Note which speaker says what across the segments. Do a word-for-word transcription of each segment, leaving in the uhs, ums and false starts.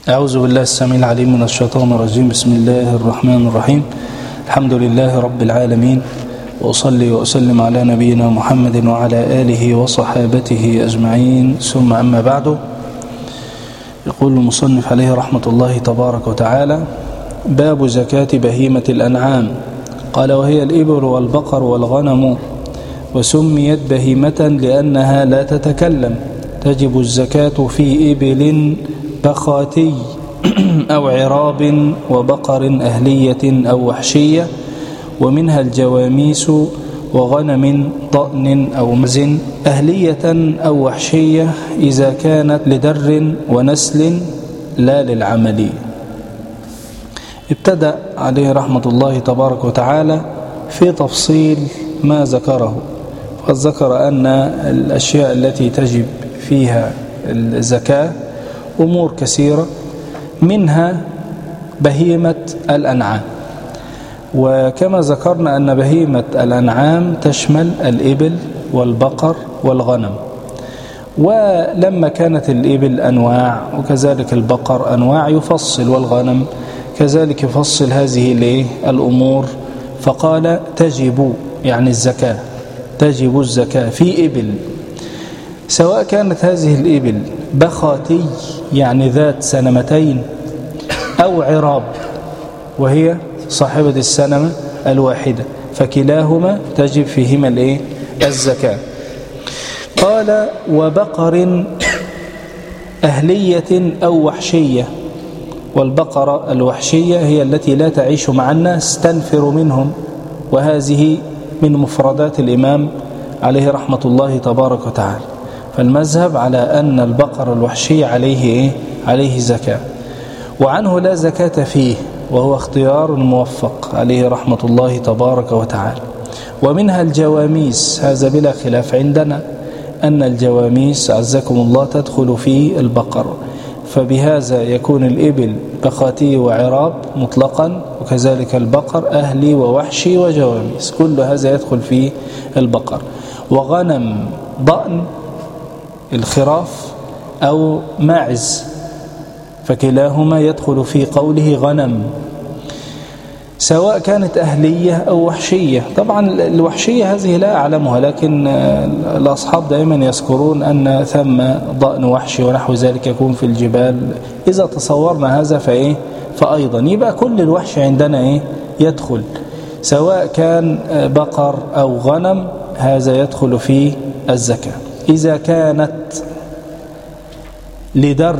Speaker 1: أعوذ بالله السميع العليم من الشيطان الرجيم. بسم الله الرحمن الرحيم. الحمد لله رب العالمين، وأصلي وأسلم على نبينا محمد وعلى آله وصحابته أجمعين، ثم أما بعد. يقول المصنف عليه رحمة الله تبارك وتعالى: باب زكاة بهيمة الأنعام. قال: وهي الإبل والبقر والغنم، وسميت بهيمة لأنها لا تتكلم. تجب الزكاة في إبل بخاتي أو عراب وبقر أهلية أو وحشية، ومنها الجواميس، وغنم ضأن أو مز أهلية أو وحشية إذا كانت لدر ونسل لا للعمل. ابتدأ عليه رحمة الله تبارك وتعالى في تفصيل ما ذكره، فقد ذكر أن الأشياء التي تجب فيها الزكاة أمور كثيرة، منها بهيمة الأنعام. وكما ذكرنا أن بهيمة الأنعام تشمل الإبل والبقر والغنم، ولما كانت الإبل أنواع وكذلك البقر أنواع يفصل، والغنم كذلك يفصل هذه الأمور، فقال تجب يعني الزكاة، تجب الزكاة في إبل، سواء كانت هذه الإبل بخاتي يعني ذات سنمتين، أو عراب وهي صاحبة السنمة الواحدة، فكلاهما تجب فيهما الإيه؟ الزكاة. قال: وبقر أهلية أو وحشية. والبقرة الوحشية هي التي لا تعيش مع الناس، تنفر منهم، وهذه من مفردات الإمام عليه رحمة الله تبارك وتعالى. فالمذهب على أن البقر الوحشي عليه إيه؟ عليه زكاة، وعنه لا زكاة فيه، وهو اختيار موفق عليه رحمة الله تبارك وتعالى. ومنها الجواميس، هذا بلا خلاف عندنا أن الجواميس عزكم الله تدخل في البقر، فبهذا يكون الإبل بخاتي وعراب مطلقا، وكذلك البقر أهلي ووحشي وجواميس، كل هذا يدخل في البقر. وغنم ضأن الخراف أو ماعز، فكلاهما يدخل في قوله غنم، سواء كانت أهلية أو وحشية. طبعا الوحشية هذه لا أعلمها، لكن الأصحاب دائما يذكرون أن ثم ضأن وحشي ونحو ذلك يكون في الجبال. إذا تصورنا هذا فإيه فأيضا يبقى كل الوحش عندنا إيه يدخل، سواء كان بقر أو غنم، هذا يدخل في الزكاة. إذا كانت لدر،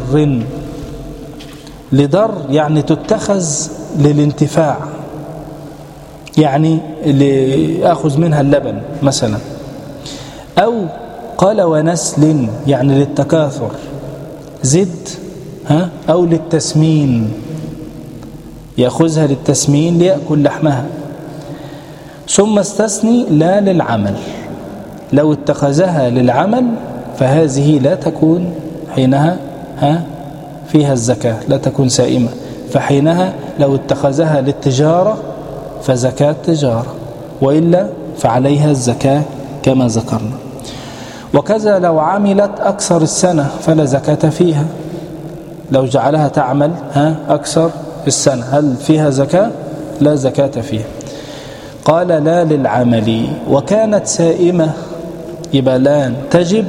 Speaker 1: لدر يعني تتخذ للانتفاع، يعني اللي أخذ منها اللبن مثلا، أو قال ونسل يعني للتكاثر، زد ها أو للتسمين، يأخذها للتسمين ليأكل لحمها. ثم استثني لا للعمل، لو اتخذها للعمل فهذه لا تكون حينها ها فيها الزكاة، لا تكون سائمة، فحينها لو اتخذها للتجارة فزكاة تجارة، وإلا فعليها الزكاة كما ذكرنا. وكذا لو عملت أكثر السنة فلا زكاة فيها، لو جعلها تعمل ها أكثر السنة هل فيها زكاة؟ لا زكاة فيها. قال لا للعمل. وكانت سائمة، يبقى الآن تجب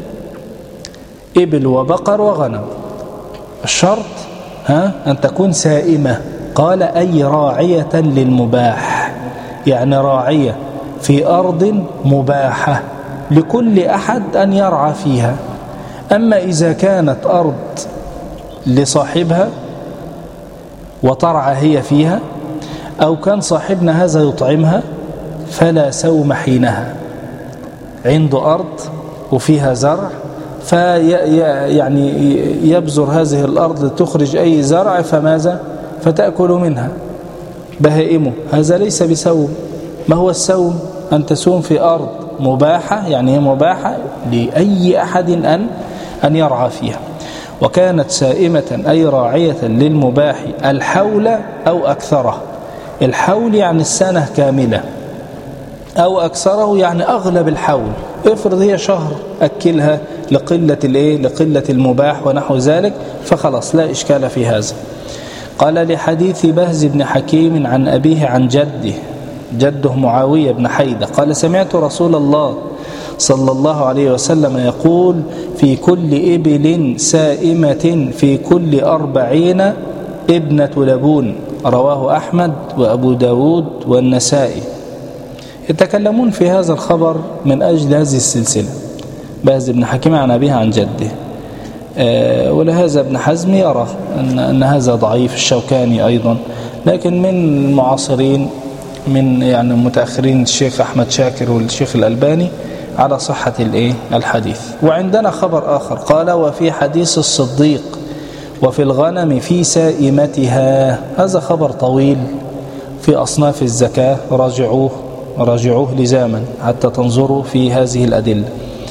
Speaker 1: إبل وبقر وغنم، الشرط ها أن تكون سائمة. قال أي راعية للمباح، يعني راعية في أرض مباحة لكل أحد أن يرعى فيها. أما إذا كانت أرض لصاحبها وترعى هي فيها، أو كان صاحبنا هذا يطعمها، فلا سوم حينها. عنده أرض وفيها زرع، في يعني يبذر هذه الأرض لتخرج أي زرع، فماذا؟ فتأكل منها بهائمه، هذا ليس بسوم. ما هو السوم؟ أن تسوم في أرض مباحة، يعني هي مباحة لأي أحد أن أن يرعى فيها. وكانت سائمة أي راعية للمباح الحول أو أكثره. الحول يعني السنة كاملة، أو أكثره يعني أغلب الحول. افرض هي شهر أكلها لقلة الإيه؟ لقلة المباح ونحو ذلك، فخلاص لا إشكال في هذا. قال لحديث بهز بن حكيم عن أبيه عن جده، جده معاوية بن حيدة قال سمعت رسول الله صلى الله عليه وسلم يقول في كل إبل سائمة في كل أربعين ابنة لبون، رواه أحمد وأبو داود والنسائي. يتكلمون في هذا الخبر من أجل هذه السلسلة، بهز بن حكيم عن أبيه عن جده. أه ولهذا ابن حزم يرى أن, أن هذا ضعيف، الشوكاني أيضا، لكن من المعاصرين من يعني متأخرين الشيخ أحمد شاكر والشيخ الألباني على صحة الإيه؟ الحديث. وعندنا خبر آخر قال وفي حديث الصديق وفي الغنم في سائمتها، هذا خبر طويل في أصناف الزكاة، راجعوه راجعوه لزاما حتى تنظروا في هذه الأدلة.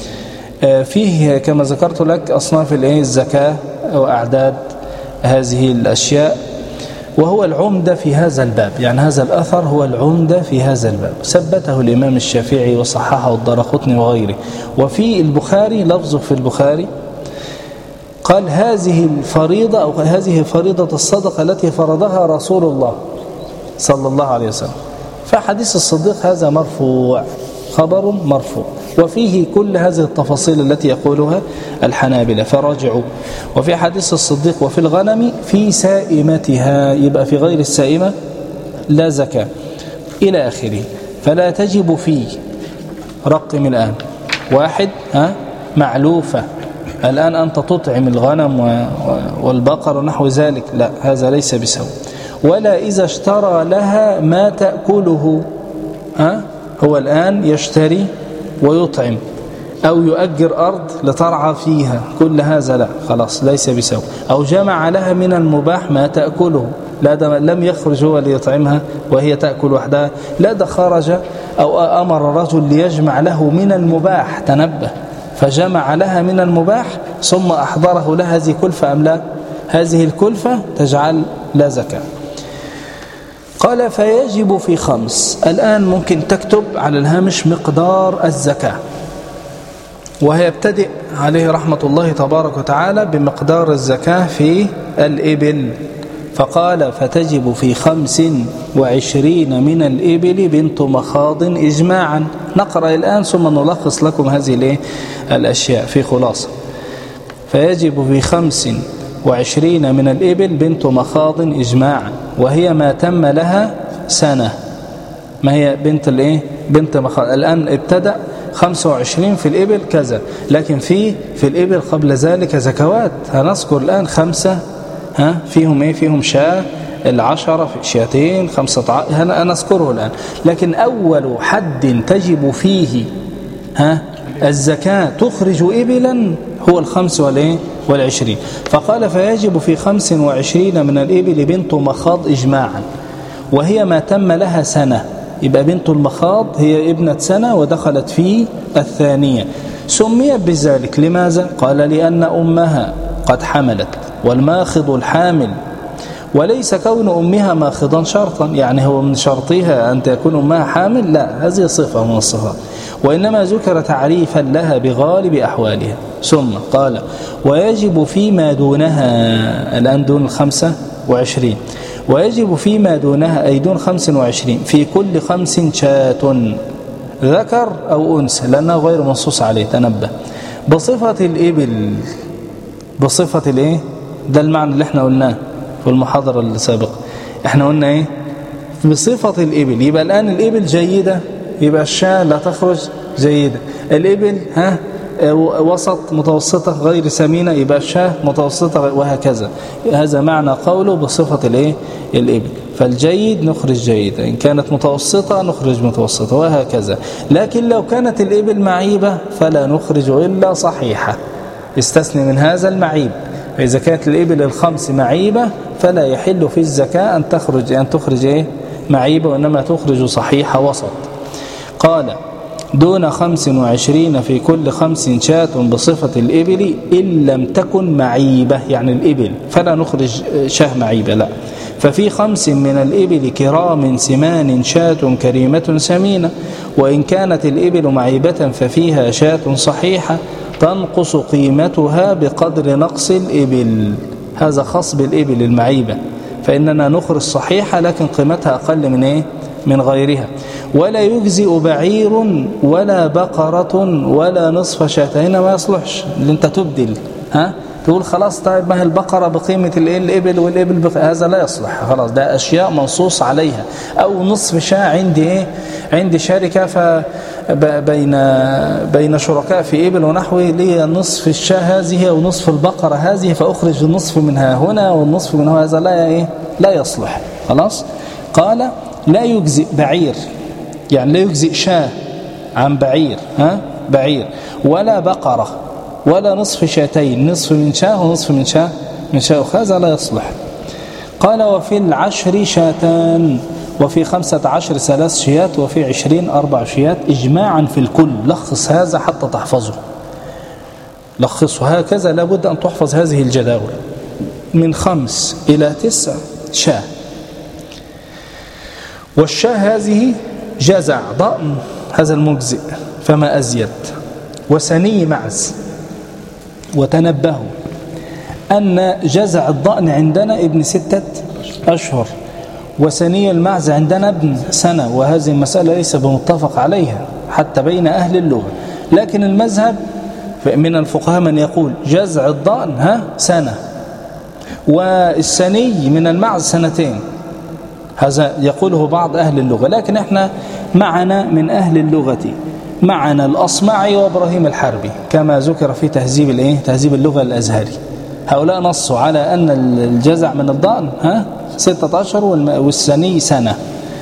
Speaker 1: فيه كما ذكرت لك أصناف الزكاة وأعداد هذه الأشياء، وهو العمدة في هذا الباب، يعني هذا الأثر هو العمدة في هذا الباب، ثبته الإمام الشافعي وصححه الدارقطني وغيره. وفي البخاري لفظه في البخاري قال هذه الفريضة أو هذه فريضة الصدقة التي فرضها رسول الله صلى الله عليه وسلم. فحديث الصديق هذا مرفوع، خبر مرفوع، وفيه كل هذه التفاصيل التي يقولها الحنابلة فراجعوا. وفي حديث الصديق وفي الغنم في سائمتها، يبقى في غير السائمة لا زكاة إلى آخره. فلا تجب فيه، رقم الآن واحد ها معلوفة، الآن أنت تطعم الغنم والبقر ونحو ذلك، لا هذا ليس بسوء. ولا إذا اشترى لها ما تأكله، ها هو الآن يشتري ويطعم أو يؤجر أرض لترعى فيها، كل هذا لا، خلاص ليس بسوء. أو جمع لها من المباح ما تأكله، لا ده لم يخرج هو ليطعمها وهي تأكل وحدها، لا ده خرج أو أمر رجل ليجمع له من المباح، تنبه، فجمع لها من المباح ثم أحضره لها، هذه كلفة أم لا؟ هذه الكلفة تجعل لا زكاة. قال فيجب في خمس. الآن ممكن تكتب على الهامش مقدار الزكاة، وهي يبتدئ عليه رحمة الله تبارك وتعالى بمقدار الزكاة في الإبل، فقال فتجب في خمس وعشرين من الإبل بنت مخاض إجماعا. نقرأ الآن ثم نلخص لكم هذه الأشياء في خلاصة. فيجب في خمس وعشرين من الإبل بنت مخاض إجماعا، وهي ما تم لها سنة. ما هي بنت الإيه؟ بنت مخاض. الآن ابتدأ خمسة وعشرين في الإبل كذا، لكن في في الإبل قبل ذلك زكوات، هنذكر الآن خمسة، ها فيهم إيه؟ فيهم شاة، العشرة في شاتين، خمسة ع... هنذكره الآن. لكن أول حد تجب فيه ها الزكاة تخرج إبلا هو الخمس والإيه؟ والعشرين. فقال فيجب في خمس وعشرين من الإبل بنت مخاض إجماعا، وهي ما تم لها سنة. يبقى بنت المخاض هي ابنة سنة ودخلت في الثانية. سميت بذلك لماذا؟ قال لأن أمها قد حملت، والماخض الحامل، وليس كون أمها ماخضا شرطا، يعني هو من شرطها أن تكون أمها حامل، لا، هذه صفة من الصفات، وإنما ذكر تعريفا لها بغالب أحوالها. ثم قال ويجب فيما دونها، الآن دون الخمسة وعشرين، ويجب فيما دونها أي دون خمس وعشرين في كل خمس شاة، ذكر أو أنثى، لأنه غير منصوص عليه، تنبه، بصفة الإبل. بصفة الإيه؟ ده المعنى اللي احنا قلناه في المحاضرة السابقة. احنا قلنا ايه؟ بصفة الإبل. يبقى الآن الإبل جيدة، يبقى الشاة لا تخرج جيدة. الإبل ها وسط متوسطة غير سمينة، يبقى الشاة متوسطة، وهكذا. هذا معنى قوله بصفة الايه؟ الإبل. فالجيد نخرج جيدة، إن كانت متوسطة نخرج متوسطة، وهكذا. لكن لو كانت الإبل معيبة فلا نخرج إلا صحيحة، استثني من هذا المعيب. فإذا كانت الإبل الخمس معيبة فلا يحل في الزكاة أن تخرج أن تخرج إيه؟ معيبة، وإنما تخرج صحيحة وسط. قال دون خمس وعشرين في كل خمس شاة بصفة الإبل إن لم تكن معيبة، يعني الإبل، فلا نخرج شاه معيبة، لا. ففي خمس من الإبل كرام سمان شاة كريمة سمينة، وإن كانت الإبل معيبة ففيها شاة صحيحة تنقص قيمتها بقدر نقص الإبل. هذا خاص بالإبل المعيبة، فإننا نخرج الصحيحة لكن قيمتها أقل من إيه؟ من غيرها. ولا يجزئ بعير ولا بقرة ولا نصف شاة. هنا ما يصلحش اللي انت تبدل، ها تقول خلاص طيب ما هي البقرة بقيمة الإبل والإبل بقيمة، هذا لا يصلح خلاص، ده أشياء منصوص عليها. أو نصف شاة عندي إيه؟ عندي شركة فبين بين شركاء في إبل ونحوه، لي نصف الشاة هذه أو نصف البقرة هذه، فأخرج النصف منها هنا والنصف منها، هذا لا إيه؟ لا يصلح خلاص. قال لا يجزئ بعير، يعني لا يجزئ شاة عن بعير، ها بعير، ولا بقرة ولا نصف شاتين، نصف من شاة ونصف من شاة من شاة، هذا لا يصلح. قال وفي العشر شاتان، وفي خمسة عشر ثلاث شيات، وفي عشرين أربع شيات إجماعا في الكل. لخص هذا حتى تحفظه، لخصه هكذا، لابد أن تحفظ هذه الجداول. من خمس إلى تسع شاة، والشاة هذه جزع ضأن، هذا المجزئ فما أزيد، وسني معز. وتنبهوا أن جزع الضأن عندنا ابن ستة أشهر، وسني المعز عندنا ابن سنة، وهذه المسألة ليس بمتفق عليها حتى بين أهل اللغة، لكن المذهب من الفقهاء من يقول جزع الضأن ها سنة، والسني من المعز سنتين، هذا يقوله بعض أهل اللغة. لكن احنا معنا من أهل اللغة معنا الأصمعي وإبراهيم الحربي كما ذكر في تهذيب الايه تهذيب اللغة الأزهري، هؤلاء نصوا على أن الجزع من الضأن ها ستة أشهر والسني سنة.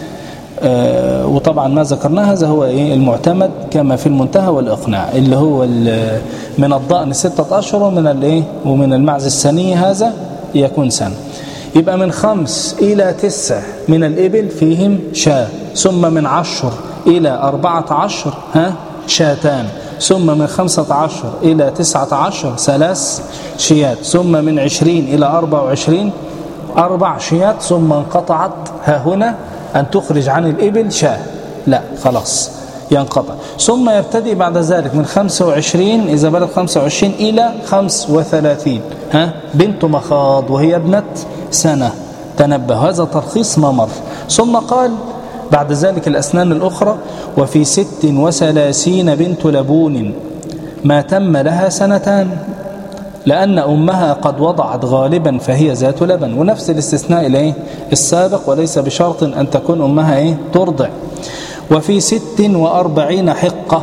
Speaker 1: آه وطبعا ما ذكرناه هذا هو ايه المعتمد كما في المنتهى والإقناع، اللي هو من الضأن ستة أشهر ومن الايه ومن المعز السني هذا يكون سنة. يبقى من خمس إلى تسع من الإبل فيهم شاة، ثم من عشر إلى أربعة عشر ها شاتان، ثم من خمسة عشر إلى تسعة عشر ثلاث شيات، ثم من عشرين إلى أربع وعشرين أربع شيات، ثم انقطعت ها هنا أن تخرج عن الإبل شاة، لا خلاص ينقطع. ثم يبتدئ بعد ذلك من خمسة وعشرين إذا بلغ خمسة وعشرين إلى خمس وثلاثين ها بنت مخاض وهي ابنة سنة. تنبه، هذا ترخيص ما مر. ثم قال بعد ذلك الأسنان الأخرى وفي ست وثلاثين بنت لبون ما تم لها سنتان، لأن أمها قد وضعت غالبا فهي ذات لبن، ونفس الاستثناء إليه السابق، وليس بشرط أن تكون أمها إيه ترضع. وفي ست وأربعين حقة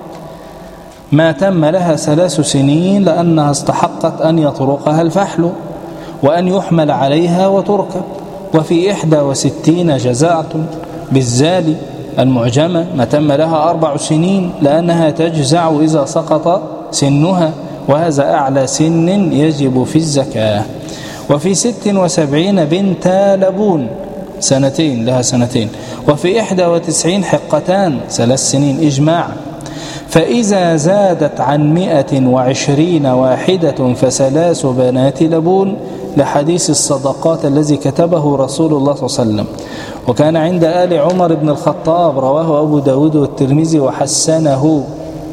Speaker 1: ما تم لها ثلاث سنين، لأنها استحقت أن يطرقها الفحل وأن يحمل عليها وتركب. وفي إحدى وستين جزاعة بالزال المعجمة ما تم لها أربع سنين، لأنها تجزع إذا سقط سنها، وهذا أعلى سن يجب في الزكاة. وفي ست وسبعين بنت لبون سنتين، لها سنتين. وفي إحدى وتسعين حقتان ثلاث سنين إجماعا. فإذا زادت عن مئة وعشرين واحدة فثلاث بنات لبون، لحديث الصدقات الذي كتبه رسول الله صلى الله عليه وسلم، وكان عند آل عمر بن الخطاب، رواه أبو داود والترمذي وحسنه.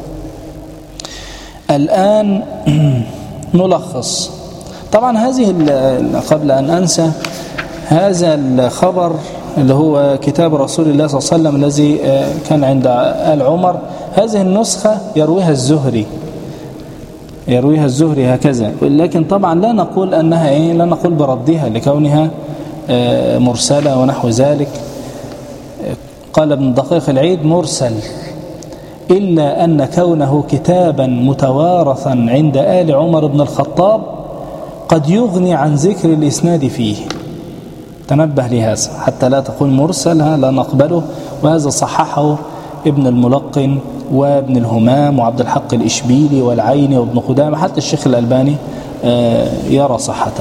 Speaker 1: الآن نلخص. طبعا هذه قبل أن أنسى هذا الخبر اللي هو كتاب رسول الله صلى الله عليه وسلم الذي كان عند آل عمر، هذه النسخة يرويها الزهري يرويها الزهري هكذا، لكن طبعا لا نقول أنها إيه لا نقول بردها لكونها مرسلة ونحو ذلك. قال ابن دقيق العيد مرسل، إلا أن كونه كتابا متوارثا عند آل عمر بن الخطاب قد يغني عن ذكر الإسناد فيه. تنبه لهذا حتى لا تقول مرسل لا نقبله، وهذا صححه ابن الملقن وابن الهمام وعبد الحق الإشبيلي والعيني وابن قدامة، حتى الشيخ الألباني يرى صحته.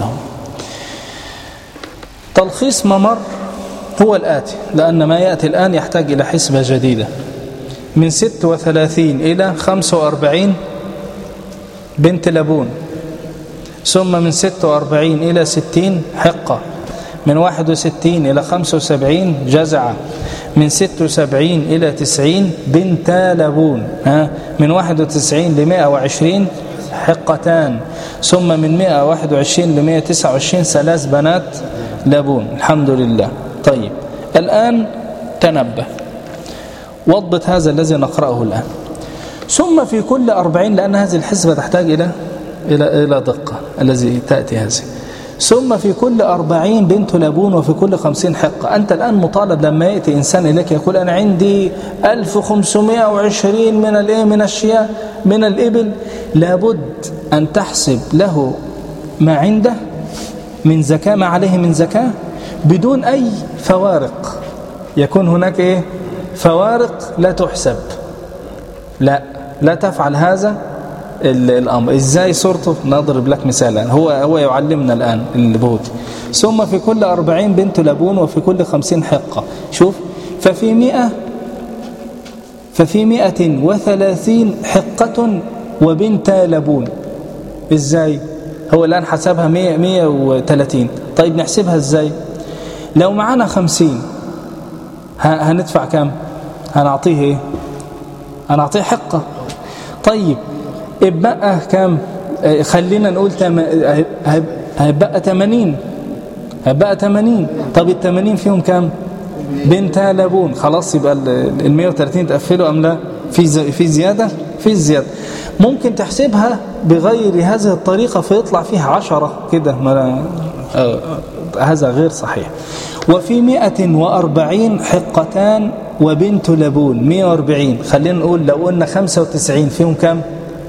Speaker 1: تلخيص ما مر هو الآتي، لأن ما يأتي الآن يحتاج إلى حسبة جديدة. من ست وثلاثين إلى خمسة وأربعين بنت لبون، ثم من ست وأربعين إلى ستين حقة، من واحد وستين إلى خمسة وسبعين جزعة، من ست وسبعين إلى تسعين بنتا لبون، ها من واحد وتسعين لمائة وعشرين حقتان، ثم من مائة وواحد وعشرين لمائة وتسعة وعشرين ثلاث بنات لبون. الحمد لله. طيب الآن تنبه، وضبط هذا الذي نقرأه الآن. ثم في كل أربعين، لأن هذه الحسبة تحتاج إلى إلى إلى دقة الذي تأتي هذه. ثم في كل أربعين بنت لبون، وفي كل خمسين حقة. أنت الآن مطالب لما يأتي إنسان إليك يقول أنا عندي ألف وخمسمائة وعشرين من الإيه من الشياء من الإبل، لابد أن تحسب له ما عنده من زكاة، ما عليه من زكاة، بدون أي فوارق. يكون هناك إيه فوارق لا تحسب، لا لا تفعل هذا الأمر. إزاي صورته؟ نضرب لك مثالا، هو هو يعلمنا الآن البهوتي. ثم في كل أربعين بنت لبون، وفي كل خمسين حقة. شوف، ففي مئة ففي مئة وثلاثين حقة وبنت لبون. إزاي؟ هو الآن حسبها مئة مئة وثلاثين. طيب نحسبها إزاي؟ لو معنا خمسين هندفع كم؟ هنعطيه إيه؟ هنعطيه حقة. طيب ابقى كم؟ خلينا نقول تم... هيبقى ثمانين، هيبقى ثمانين. طب ال ثمانين فيهم كم؟ بنت لبون. خلاص يبقى ال مئة وثلاثين تقفلوا أم لا؟ في ز... في زيادة؟ في زيادة. ممكن تحسبها بغير هذه الطريقة فيطلع فيها عشرة كده، ما... آه... هذا غير صحيح. وفي مئة وأربعين حقتان وبنت لبون. مئة وأربعين، خلينا نقول لو قلنا خمسة وتسعين فيهم كم؟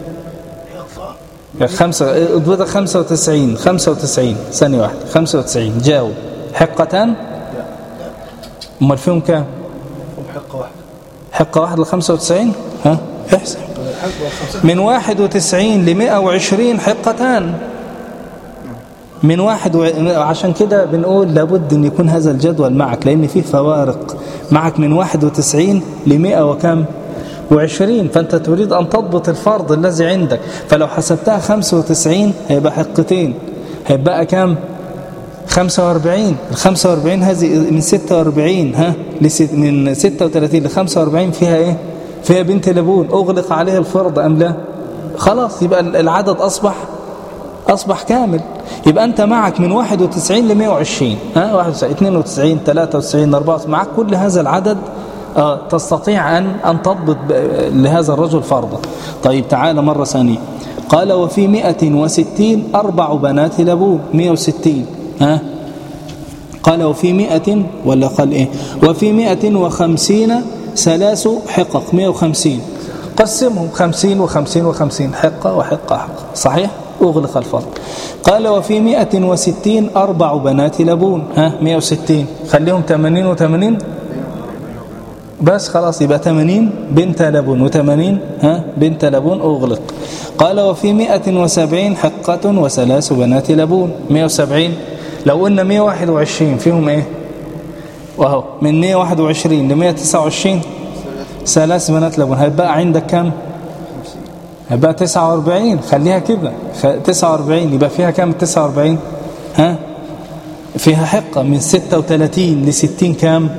Speaker 1: خمسة اضبط خمسة وتسعين خمسة وتسعين ثانية واحدة خمسة وتسعين جاوب. حقتان؟ امال فيهم كام؟
Speaker 2: حقة واحدة.
Speaker 1: حقة واحدة لخمسة وتسعين. ها احسب. من واحد وتسعين لمائة وعشرين حقتان. من واحد و... عشان كده بنقول لابد ان يكون هذا الجدول معك، لان فيه فوارق معك من واحد وتسعين لمائة وكم وعشرين، فأنت تريد أن تضبط الفرض الذي عندك. فلو حسبتها خمسة وتسعين هيبقى حقتين، هيبقى كم؟ خمسة وأربعين. الخمسة وأربعين هذه من ستة وأربعين، ها من ستة وثلاثين لخمسة وأربعين فيها إيه؟ فيها بنت لبون. أغلق عليها الفرض أم لا؟ خلاص يبقى العدد أصبح أصبح كامل. يبقى أنت معك من واحد وتسعين لمائة وعشرين، ها واحد وتسعين اثنين وتسعين ثلاثة وتسعين أربعة وتسعين، معك كل هذا العدد. آه تستطيع أن أن تضبط لهذا الرجل فرضا. طيب تعال مرة ثانية. قال وفي مئة وستين أربع بنات لبون. مئة وستين، ها قال وفي مئة ولا قال إيه؟ وفي مئة وخمسين ثلاث حقق. مئة وخمسين قسمهم خمسين وخمسين وخمسين، حقة وحقة حقة، صحيح؟ أغلق الفرض. قال وفي مئة وستين أربع بنات لبون. ها مئة وستين خليهم ثمانين وثمانين بس، خلاص يبقى ثمانين بنت لبون وثمانين ها بنت لبون. أغلق. قال وفي مئة وسبعين حقة وثلاث بنات لبون. مئة وسبعين لو قلنا مئة وواحد وعشرين فيهم ايه؟ وهو من مئة وواحد وعشرين ل مئة وتسعة وعشرين ثلاث بنات لبون. هيبقى عندك كم؟ هيبقى تسعة وأربعين. خليها كده تسعة وأربعين. يبقى فيها كم تسعة وأربعين؟ ها فيها حقة من ستة وثلاثين لستين كم؟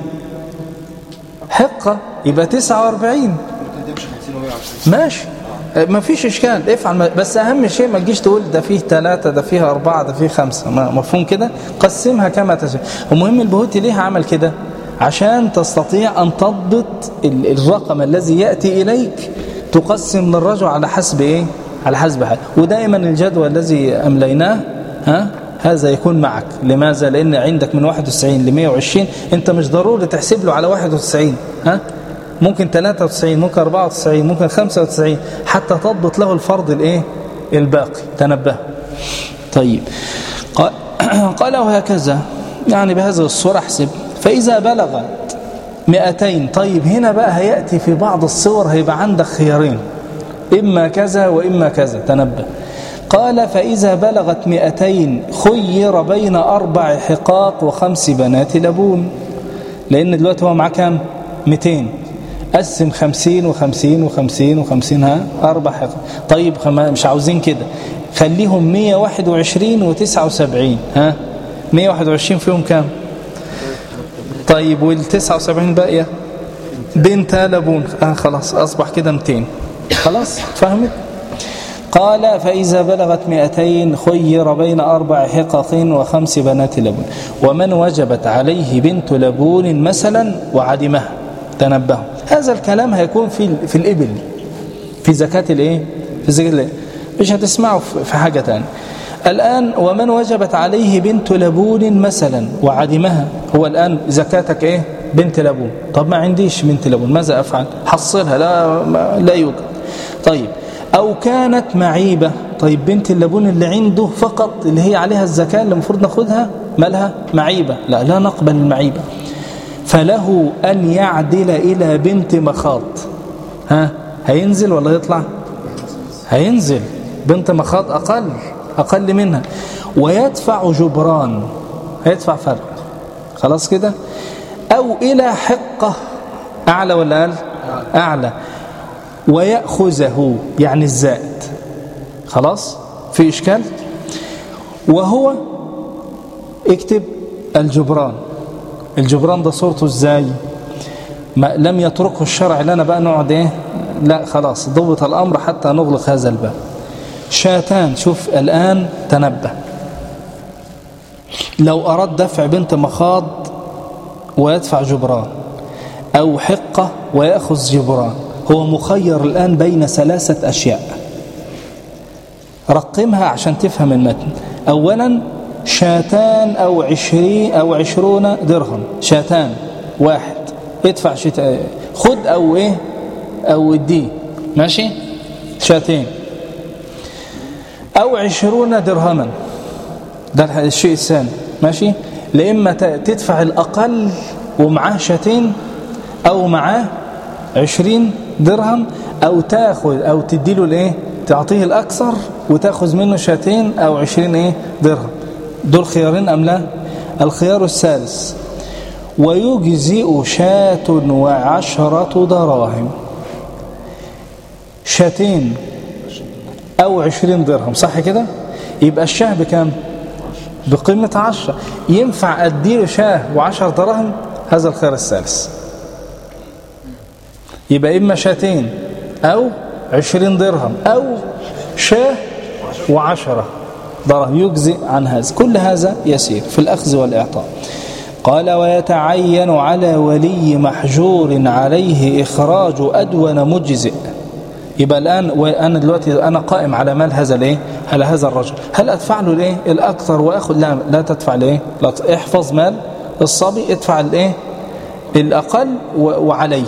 Speaker 1: حقة. يبقى تسعة وأربعين. ماشي ما فيش إشكال، افعل. بس أهم شيء ما تجيش تقول ده فيه ثلاثة ده فيه أربعة ده فيه خمسة. مفهوم كده؟ قسمها كما تشاء. ومهم البهوتي ليه عمل كده؟ عشان تستطيع أن تضبط الرقم الذي يأتي إليك، تقسم للرجل على حسب إيه؟ على حسب حال. ودائما الجدول الذي أمليناه ها هذا يكون معك. لماذا؟ لأن عندك من واحد وتسعين ل مئة وعشرين، أنت مش ضروري تحسب له على واحد وتسعين، ها ممكن ثلاثة وتسعين، ممكن أربعة وتسعين، ممكن خمسة وتسعين، حتى تضبط له الفرض الإيه؟ الباقي. تنبه. طيب قال, قال وهكذا يعني بهذه الصورة احسب. فإذا بلغ مئتين. طيب هنا بقى هيأتي في بعض الصور هيبقى عندك خيارين، إما كذا وإما كذا. تنبه. قال فإذا بلغت مئتين خير بين أربع حقاق وخمس بنات لبون. لأن دلوقتي هو معاه كام؟ مئتين. قسم خمسين وخمسين وخمسين وخمسين، ها أربع حقاق. طيب مش عاوزين كده، خليهم مئة وواحد وعشرين وتسعة وسبعين. ها مئة وواحد وعشرين فيهم كام؟ طيب والتسعة وسبعين باقية بنت لبون. آه خلاص أصبح كده مئتين. خلاص فهمت؟ قال فإذا بلغت مئتين خير بين أربع حقق وخمس بنات لبون. ومن وجبت عليه بنت لبون مثلا وعدمها. تنبهوا، هذا الكلام هيكون في في الإبل، في زكاة الإيه؟ في زكاة الإيه؟ مش هتسمعوا في حاجة تانية. الآن ومن وجبت عليه بنت لبون مثلا وعدمها. هو الآن زكاتك إيه؟ بنت لبون. طب ما عنديش بنت لبون، ماذا أفعل؟ حصلها، لا لا يوجد. طيب أو كانت معيبة. طيب بنت اللبون اللي عنده فقط اللي هي عليها الزكاة اللي المفروض ناخدها مالها؟ معيبة. لا لا نقبل المعيبة. فله أن يعدل إلى بنت مخاض. ها هينزل ولا يطلع؟ هينزل. بنت مخاض أقل أقل منها. ويدفع جبران، هيدفع فرق. خلاص كده. أو إلى حقة، أعلى ولا أقل؟ أعلى. ويأخذه يعني الزائد. خلاص في إشكال. وهو اكتب الجبران. الجبران ده صورته ازاي؟ ما لم يتركه الشرع لنا بقى نقعد ايه؟ لا خلاص ضبط الأمر حتى نغلق هذا الباب. شاتان. شوف الآن تنبه، لو أراد دفع بنت مخاض ويدفع جبران، أو حقة ويأخذ جبران، هو مخير الآن بين ثلاثة أشياء. رقمها عشان تفهم المتن. أولا شاتان أو عشرين أو عشرون درهم. شاتان واحد ادفع شتاء، خد أو إيه أو اديه، ماشي. شاتين. أو عشرون درهما، ده الشيء الثاني، ماشي. لإما تدفع الأقل ومعاه شاتين، أو معاه عشرين درهم، أو تاخذ أو تديله الإيه، تعطيه الأكثر وتاخذ منه شاتين أو عشرين إيه درهم. دول خيارين أم لا؟ الخيار الثالث ويجزئ شاة وعشرة دراهم. شاتين أو عشرين درهم، صح كده؟ يبقى الشاه بكام؟ بقيمة عشرة. ينفع أديله شاه وعشر دراهم؟ هذا الخيار الثالث. يبقى إما شاتين أو عشرين درهم أو شاه وعشرة درهم، يجزئ عن هذا. كل هذا يسير في الأخذ والإعطاء. قال ويتعين على ولي محجور عليه إخراج أدون مجزئ. يبقى الآن وأنا دلوقتي أنا قائم على مال هذا الإيه؟ على هذا الرجل، هل أدفع له الإيه؟ الأكثر وأخذ؟ لا لا تدفع الإيه؟ لا، احفظ مال الصبي، ادفع الإيه؟ الأقل وعليه،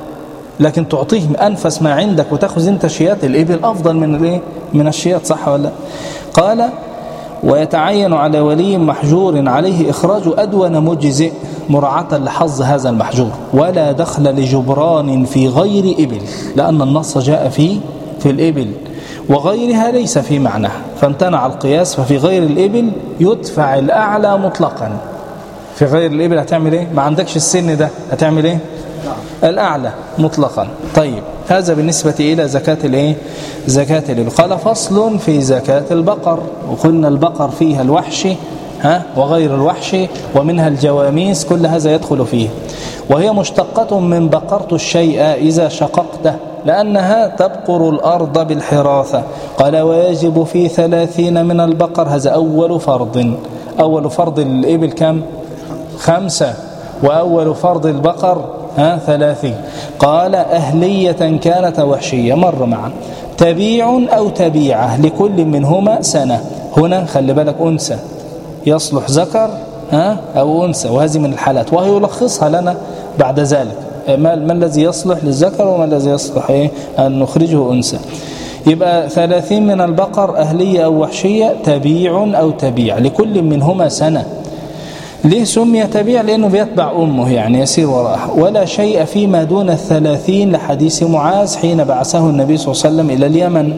Speaker 1: لكن تعطيه أنفس ما عندك وتأخذ أنت شيات الإبل أفضل من الإيه؟ من الشيات، صح ولا؟ قال ويتعين على ولي محجور عليه إخراج أدون مجزئ مراعاة لحظ هذا المحجور، ولا دخل لجبران في غير إبل، لأن النص جاء فيه في الإبل وغيرها ليس في معناها، فامتنع القياس. ففي غير الإبل يدفع الأعلى مطلقا. في غير الإبل هتعمل إيه؟ ما عندكش السن ده، هتعمل إيه؟ الأعلى مطلقا. طيب هذا بالنسبة إلى زكاة الإيه؟ زكاة الإبل. قال فصل في زكاة البقر. وقلنا البقر فيها الوحش ها وغير الوحش، ومنها الجواميس، كل هذا يدخل فيه. وهي مشتقة من بقرت الشيء إذا شققته، لأنها تبقر الأرض بالحراثة. قال ويجب في ثلاثين من البقر. هذا أول فرض. أول فرض الإبل كم؟ خمسة. وأول فرض البقر ها ثلاثين. قال أهلية كانت وحشية، مر معا. تبيع أو تبيعة لكل منهما سنة. هنا خلي بالك أنثى يصلح ذكر ها أو أنثى، وهذه من الحالات، وهي يلخصها لنا بعد ذلك ما, ما الذي يصلح للذكر وما الذي يصلح إيه؟ أن نخرجه أنثى. يبقى ثلاثين من البقر أهلية أو وحشية، تبيع أو تبيع لكل منهما سنة. ليه سمي تبيع؟ لأنه بيتبع أمه، يعني يسير وراءها. ولا شيء فيما دون الثلاثين لحديث معاذ حين بعثه النبي صلى الله عليه وسلم إلى اليمن.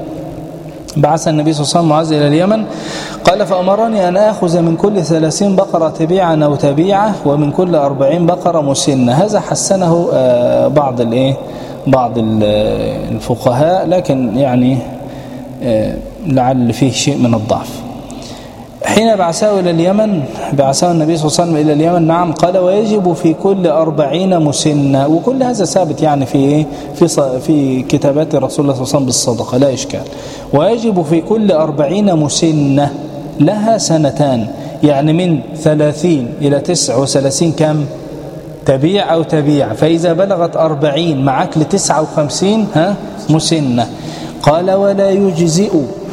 Speaker 1: بعث النبي صلى الله عليه وسلم معاذ إلى اليمن، قال فأمرني أن أخذ من كل ثلاثين بقرة تبيعا أو تبيعة، ومن كل أربعين بقرة مسنة. هذا حسنه بعض الإيه بعض الفقهاء، لكن يعني لعل فيه شيء من الضعف. حين بعثه إلى اليمن، بعثه النبي صلى الله عليه وسلم إلى اليمن، نعم، قال ويجب في كل أربعين مسنة. وكل هذا ثابت يعني في في في كتابات الرسول صلى الله عليه وسلم بالصدقة، لا إشكال. ويجب في كل أربعين مسنة لها سنتان، يعني من ثلاثين إلى تسع وثلاثين كم؟ تبيع أو تبيع. فإذا بلغت أربعين معك لتسعة وخمسين ها مسنة. قال ولا يجزئ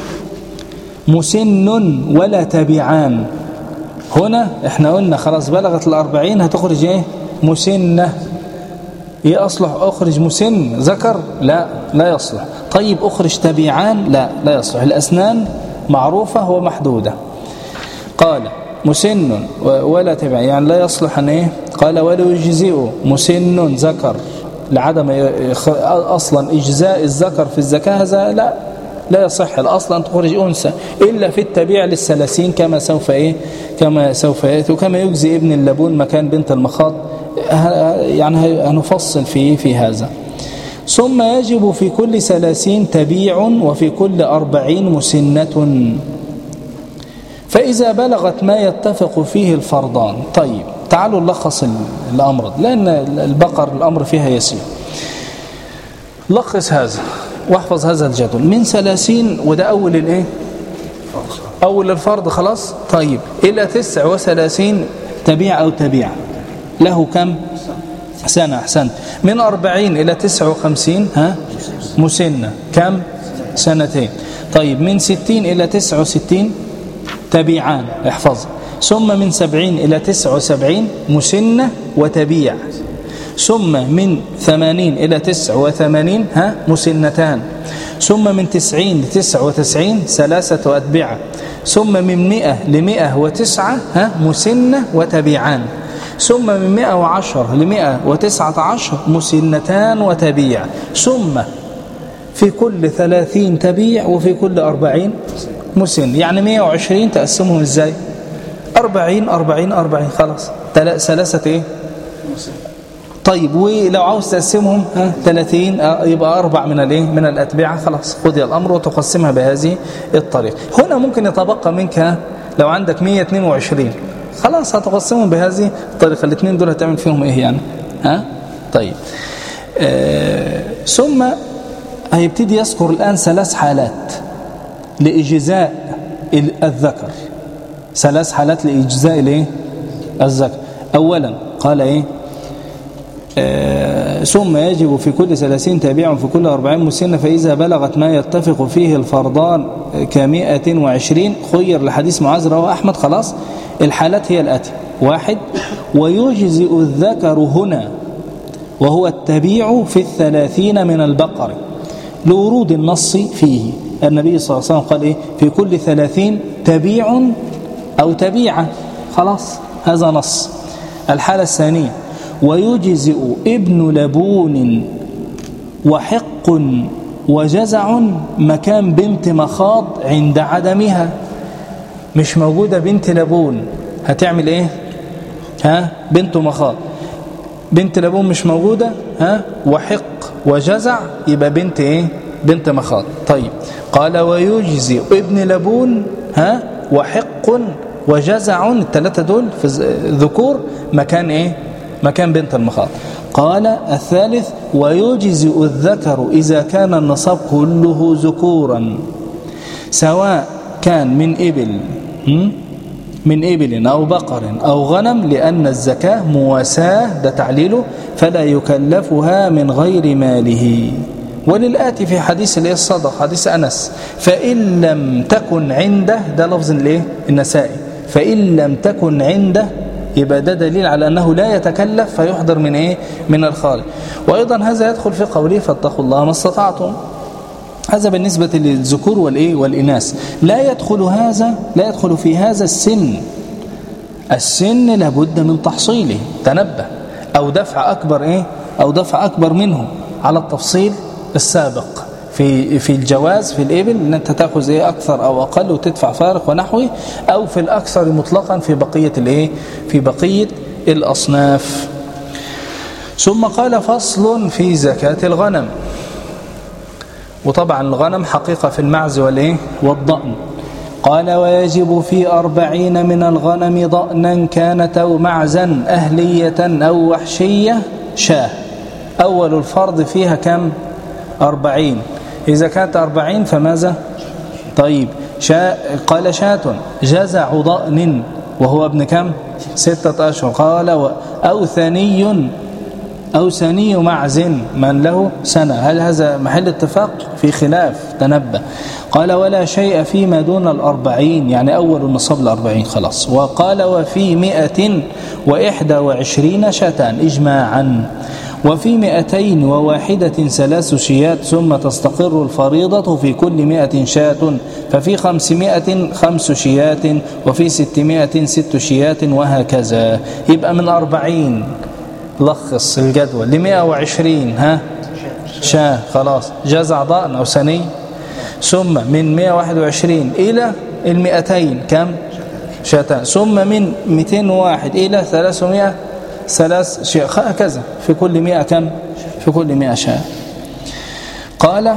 Speaker 1: مسن ولا تبيعان. هنا احنا قلنا خلاص بلغت الأربعين هتخرج ايه؟ مسنة. ايه أصلح أخرج مسن ذكر؟ لا لا يصلح. طيب أخرج تبيعان؟ لا لا يصلح. الأسنان معروفة ومحدودة. قال مسن ولا تبيع، يعني لا يصلح أن ايه؟ قال ولا يجزئ مسن ذكر لعدم أصلا إجزاء الذكر في الزكاة، هذا لا لا يصح. الأصل أن تخرج أنثى إلا في التبيع للثلاثين كما سوف إيه كما سوف يأتي، وكما يجزي ابن اللبون مكان بنت المخاض، يعني هنفصل في في هذا. ثم يجب في كل ثلاثين تبيع وفي كل أربعين مسنة، فإذا بلغت ما يتفق فيه الفرضان. طيب تعالوا نلخص الأمر، لأن البقر الأمر فيها يسير. لخص هذا واحفظ هذا الجدول. من ثلاثين، وده أول الإيه؟ أول الفرض خلاص. طيب إلى تسع وثلاثين تبيع أو تبيع، له كم سنة؟ أحسنت. من أربعين إلى تسع وخمسين ها مسنة، كم؟ سنتين. طيب من ستين إلى تسع وستين تبيعان، احفظ. ثم من سبعين إلى تسع وسبعين مسنة وتبيع. ثم من ثمانين إلى تسع وثمانين ها مسنتان. ثم من تسعين لتسع وتسعين ثلاثة أتبعة. ثم من مئة لمئة وتسعة ها مسنة وتبيعان. ثم من مئة وعشر لمئة وتسعة عشر مسنتان وتبيع. ثم في كل ثلاثين تبيع وفي كل أربعين مسن. يعني مئة وعشرين تقسمهم ازاي؟ أربعين أربعين أربعين، خلاص ثلاثة ايه؟ طيب ولو عاوز تقسمهم ها ثلاثين يبقى أربع من الايه؟ من الأتبعة. خلاص خذي الأمر وتقسمها بهذه الطريقة. هنا ممكن يتبقى منك لو عندك مئة واثنين وعشرين، خلاص هتقسمهم بهذه الطريقة. الاثنين دول هتعمل فيهم ايه يعني؟ ها طيب آه ثم هيبتدي يذكر الآن ثلاث حالات لإجزاء الذكر. ثلاث حالات لإجزاء الايه؟ الذكر. أولا قال ايه؟ آه ثم يجب في كل ثلاثين تابع في كل أربعين مسنة، فإذا بلغت ما يتفق فيه الفرضان كمئة وعشرين. خير لحديث معاذ رواه أحمد. خلاص الحالات هي الآتي: واحد، ويجزئ الذكر هنا وهو التبيع في الثلاثين من البقر، لورود النص فيه. النبي صلى الله عليه وسلم قال إيه؟ في كل ثلاثين تبيع أو تبيعة. خلاص هذا نص. الحالة الثانية: ويجزئ ابن لبون وحق وجزع مكان بنت مخاض عند عدمها. مش موجودة بنت لبون، هتعمل ايه؟ ها بنت مخاض. بنت لبون مش موجودة، ها وحق وجزع يبقى بنت ايه؟ بنت مخاض. طيب قال ويجزئ ابن لبون ها وحق وجزع، الثلاثة دول في ذكور مكان ايه؟ مكان بنت المخاض. قال الثالث: ويجزئ الذكر إذا كان النصاب كله ذكورا، سواء كان من إبل من إبل أو بقر أو غنم، لأن الزكاة مواساة، ده تعليله، فلا يكلفها من غير ماله. وللآتي في حديث الايه الصدق، حديث أنس: فإن لم تكن عنده، ده لفظ الايه النسائي، فإن لم تكن عنده، يبقى ده دليل على أنه لا يتكلف فيحضر من إيه؟ من الخارج. وأيضا هذا يدخل في قوله: فاتقوا الله ما استطعتم. هذا بالنسبة للذكور والإيه والإناث. لا يدخل هذا لا يدخل في هذا السن. السن لابد من تحصيله، تنبه، أو دفع أكبر إيه أو دفع أكبر منه على التفصيل السابق في في الجواز في الإبل، ان انت تاخذ ايه اكثر او اقل وتدفع فارق ونحوه، او في الاكثر مطلقا في بقيه الايه في بقيه الاصناف. ثم قال: فصل في زكاة الغنم. وطبعا الغنم حقيقة في المعز والايه والضأن. قال ويجب في أربعين من الغنم ضأنا كانت أو معزا أهلية أو وحشية شاه. أول الفرض فيها كم؟ أربعين. إذا كانت أربعين فماذا؟ طيب شا قال شاة جزع ضأن وهو ابن كم؟ ستة أشهر. قال و... أو ثني أو ثني معز من له سنة. هل هذا محل اتفاق؟ في خلاف، تنبه. قال ولا شيء فيما دون الأربعين، يعني أول النصاب الأربعين خلاص. وقال وفي مئة وإحدى وعشرين شتان إجماعا. وفي مئتين وواحدة ثلاث شيات ثم تستقر الفريضة في كل مئة شاة. ففي خمسمائة خمس شيات وفي ستمائة ست شيات وهكذا. يبقى من أربعين لخص الجدول لمئة وعشرين ها شاة خلاص جزع ضأن أو سني. ثم من مئة وواحد وعشرين إلى المئتين كم؟ شاتان. ثم من مئتين وواحد إلى ثلاثمائة ثلاث شيء هكذا. في كل مئة كم؟ في كل مئة شاة. قال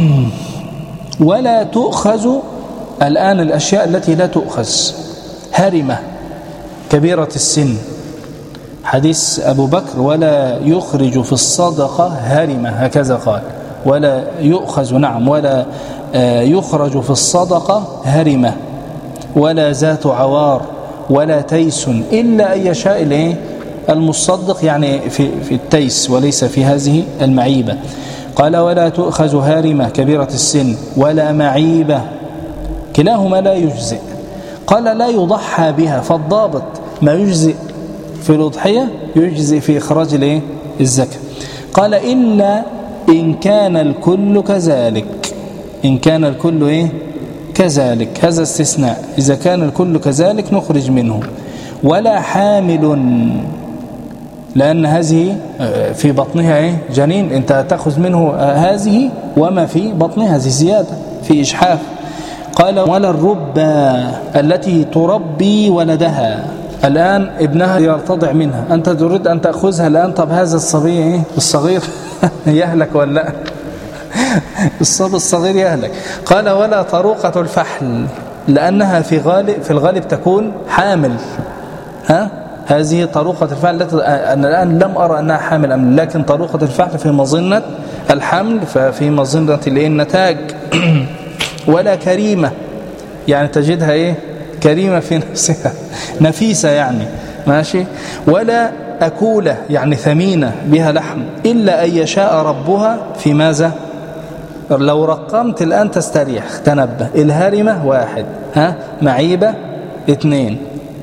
Speaker 1: ولا تؤخذ الآن الأشياء التي لا تؤخذ. هرمة كبيرة السن، حديث أبو بكر ولا يخرج في الصدقة هرمة، هكذا قال. ولا يؤخذ نعم ولا يخرج في الصدقة هرمة ولا ذات عوار ولا تيس إلا أن يشاء الايه المصدق، يعني في في التيس وليس في هذه المعيبة. قال ولا تؤخذ هارمة كبيرة السن ولا معيبة، كلاهما لا يجزئ. قال لا يضحى بها، فالضابط ما يجزئ في الأضحية يجزئ في إخراج الايه الزكاة. قال إلا إن كان الكل كذلك، إن كان الكل إيه كذلك، هذا استثناء. إذا كان الكل كذلك نخرج منه. ولا حامل، لأن هذه في بطنها إيه جنين، أنت تأخذ منه هذه وما في بطنها، هذه زيادة في إجحاف. قال ولا الربة التي تربي ولدها، الآن ابنها يرتضع منها، أنت تريد أن تأخذها الآن. طب هذا الصبي إيه الصغير يهلك ولا لا؟ الصبي الصغير يهلك. قال ولا طروقة الفحل، لأنها في غالب في الغالب تكون حامل. ها هذه طروقة الفحل التي أنا الآن لم أرى أنها حامل أم، لكن طروقة الفحل في مظنة الحمل، ففي مظنة النتاج. ولا كريمة، يعني تجدها إيه كريمة في نفسها، نفيسة يعني ماشي. ولا أكولة، يعني ثمينة بها لحم، إلا أن يشاء ربها في ماذا؟ لو رقمت الآن تستريح، تنبه. الهرمة واحد، ها معيبة اثنين.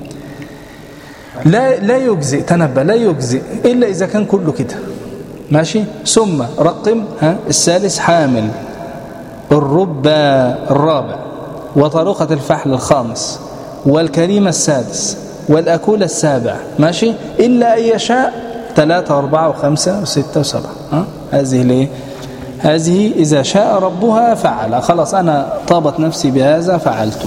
Speaker 1: لا لا يجزئ، تنبه، لا يجزئ إلا إذا كان كله كده ماشي. ثم رقم ها الثالث حامل، الربة الرابع، وطروقة الفحل الخامس، والكريمة السادس، والأكولة السابع ماشي. إلا أن يشاء ثلاثة وأربعة وخمسة وستة وسبعة. ها هذه ليه؟ هذه إذا شاء ربها فعل، خلاص أنا طابت نفسي بهذا فعلت.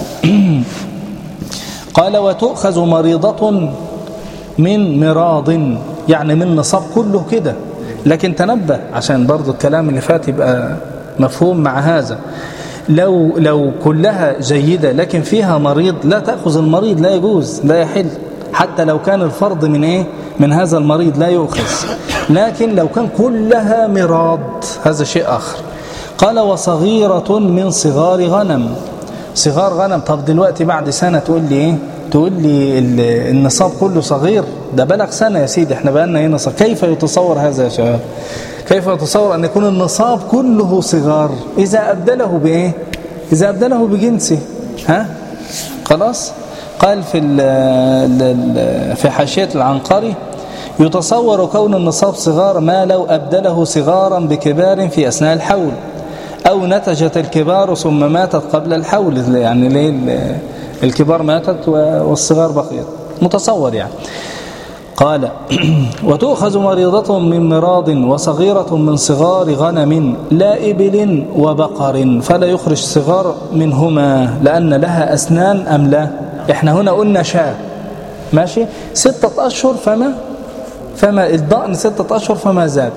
Speaker 1: قال وتؤخذ مريضة من مراض، يعني من نصاب كله كده. لكن تنبه عشان برضو الكلام اللي فات يبقى مفهوم مع هذا. لو لو كلها جيدة لكن فيها مريض، لا تأخذ المريض، لا يجوز، لا يحل. حتى لو كان الفرض من إيه من هذا المريض لا يؤخذ. لكن لو كان كلها مراض هذا شيء آخر. قال وصغيرة من صغار غنم، صغار غنم. طب دلوقتي بعد سنة تقول لي إيه؟ تقول لي النصاب كله صغير، ده بلغ سنة يا سيدي، احنا بقالنا هنا صغير. كيف يتصور هذا يا شباب؟ كيف يتصور أن يكون النصاب كله صغار إذا أبدله بإيه؟ إذا أبدله بجنسه. ها خلاص. قال في في حاشية العنقري يتصور كون النصاب صغار ما لو أبدله صغارا بكبار في أثناء الحول، أو نتجت الكبار ثم ماتت قبل الحول، يعني ليه الكبار ماتت والصغار بقيت، متصور يعني. قال وتؤخذ مريضة من مراض وصغيرة من صغار غنم لا إبل وبقر، فلا يخرج صغار منهما لأن لها أسنان أم لا. احنا هنا قلنا شاة ماشي، ستة أشهر فما فما الضأن ستة أشهر فما زاد،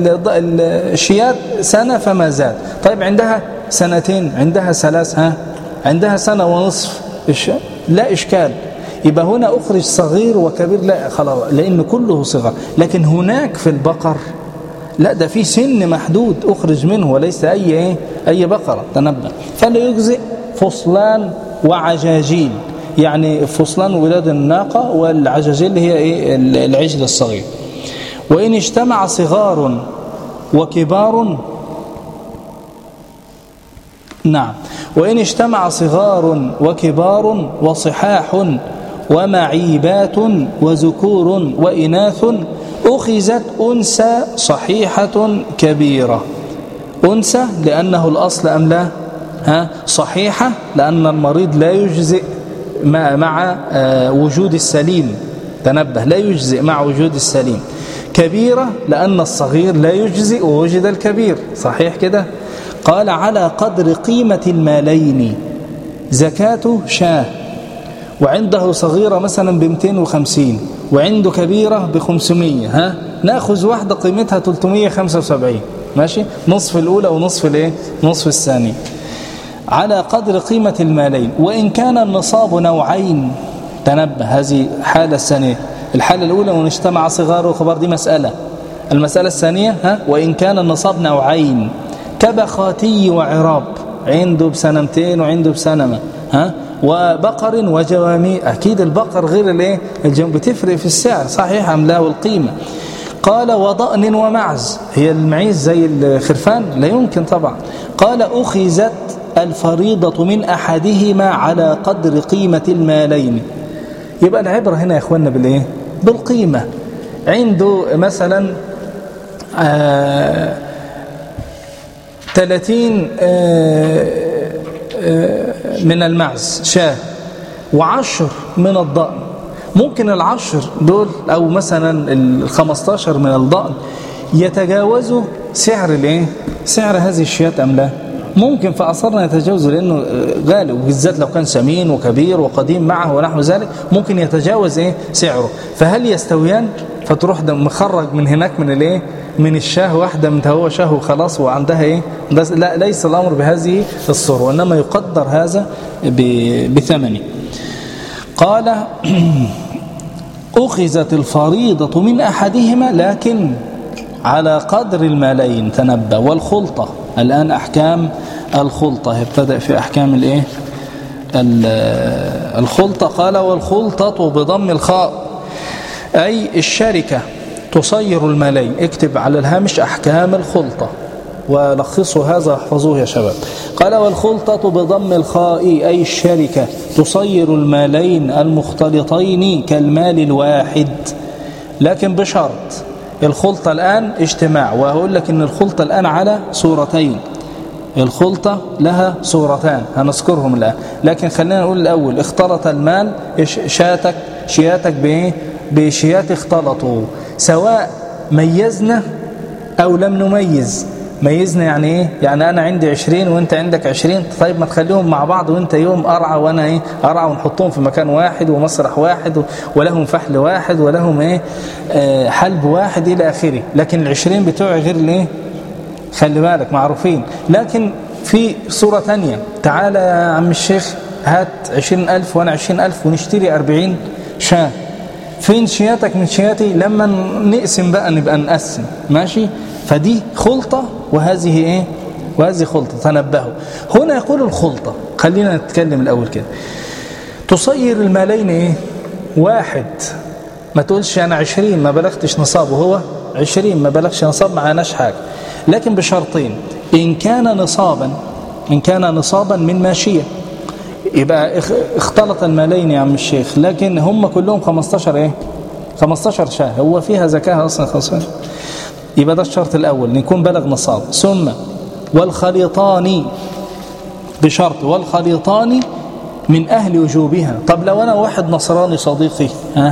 Speaker 1: الشيات سنة فما زاد. طيب عندها سنتين، عندها ثلاث، ها عندها سنة ونصف لا إشكال، يبقى هنا أخرج صغير وكبير لا خلاص لأن كله صغر. لكن هناك في البقر لا، ده في سن محدود أخرج منه وليس أي أي بقرة. تنبه. فلا يجزئ فصلان وعجاجيل، يعني فصلان ولاد الناقة والعجاجيل هي إيه العجل الصغير. وإن اجتمع صغار وكبار، نعم، وإن اجتمع صغار وكبار وصحاح ومعيبات وذكور وإناث أخذت أنثى صحيحة كبيرة. أنثى لأنه الأصل أم لا؟ ها صحيحة لأن المريض لا يجزئ مع, مع وجود السليم. تنبه، لا يجزئ مع وجود السليم. كبيرة لأن الصغير لا يجزئ ووجد الكبير. صحيح كده؟ قال على قدر قيمة المالين زكاة شاه، وعنده صغيرة مثلا بمئتين وخمسين وعنده كبيرة بخمسمية، ها نأخذ واحدة قيمتها ثلاثمية وخمسة وسبعين، ماشي، نصف الأولى ونصف الايه نصف الثاني على قدر قيمة المالين. وإن كان النصاب نوعين، تنبه هذه حالة الثانية. الحالة الأولى وإن اجتمع صغار وكبار دي مسألة. المسألة الثانية ها وإن كان النصاب نوعين كبخاتي وعراب، عنده بسنمتين وعنده بسنمة، ها وبقر وجوامي. أكيد البقر غير الايه الجوام، بتفرق في السعر صحيح أم لا والقيمة. قال وضأن ومعز، هي المعيز زي الخرفان؟ لا يمكن طبعا. قال أخذت الفريضة من أحدهما على قدر قيمة المالين. يبقى العبرة هنا يا إخواننا بالإيه؟ بالقيمة. عنده مثلا آه ثلاثين آه آه من المعز شاه وعشر من الضأن، ممكن العشر دول أو مثلا الخمستاشر من الضأن يتجاوزوا سعر الايه سعر هذه الشيات أم لا؟ ممكن فأصرنا يتجاوزوا لأنه غالي، وبالذات لو كان سمين وكبير وقديم معه ونحو ذلك ممكن يتجاوز ايه سعره. فهل يستويان؟ فتروح ده مخرج من هناك من الايه من الشاه واحدة من هو شاه وخلاص وعندها ايه؟ لا، ليس الأمر بهذه الصورة، وإنما يقدر هذا بثمنه. قال أخذت الفريضة من أحدهما لكن على قدر المالين. تنبه. والخلطة الآن أحكام الخلطة، ابتدأ في أحكام الايه الخلطة. قال والخلطة بضم الخاء أي الشركة تصير المالين. اكتب على الهامش أحكام الخلطة ولخصوا هذا احفظوه يا شباب. قال والخلطة بضم الخاء أي الشركة تصير المالين المختلطين كالمال الواحد، لكن بشرط الخلطة الآن اجتماع. وهقول لك ان الخلطة الآن على صورتين، الخلطة لها صورتان هنذكرهم الآن، لكن خلينا نقول الأول اختلط المال، شاتك شياتك بايه بشيات اختلطوا، سواء ميزنا أو لم نميز. ميزنا يعني ايه؟ يعني انا عندي عشرين وانت عندك عشرين، طيب ما تخليهم مع بعض وانت يوم ارعى وانا ايه ارعى، ونحطهم في مكان واحد ومسرح واحد ولهم فحل واحد ولهم ايه آه حلب واحد الى اخره. لكن العشرين بتوعي غير الايه، خلي بالك معروفين. لكن في صورة تانية، تعالى يا عم الشيخ هات عشرين ألف وانا عشرين ألف ونشتري أربعين شاه، فين شياتك من شياتي؟ لما نقسم بقى نبقى نقسم، ماشي. فدي خلطة وهذه ايه وهذه خلطة. تنبهوا. هنا يقول الخلطة، خلينا نتكلم الأول كده، تصير المالين ايه واحد. ما تقولش انا عشرين ما بلغتش نصاب وهو عشرين ما بلغش نصاب، معناش حاجة، لكن بشرطين. إن كان نصابا إن كان نصابا من ماشية، يبقى اختلط المالين يا عم الشيخ لكن هم كلهم خمستاشر ايه خمستاشر شاه، هو فيها زكاة أصلا خمستاشر، يبقى ده الشرط الأول نكون بلغ نصاب. ثم والخليطان بشرط والخليطان من أهل وجوبها. طب لو أنا واحد نصراني صديقي، ها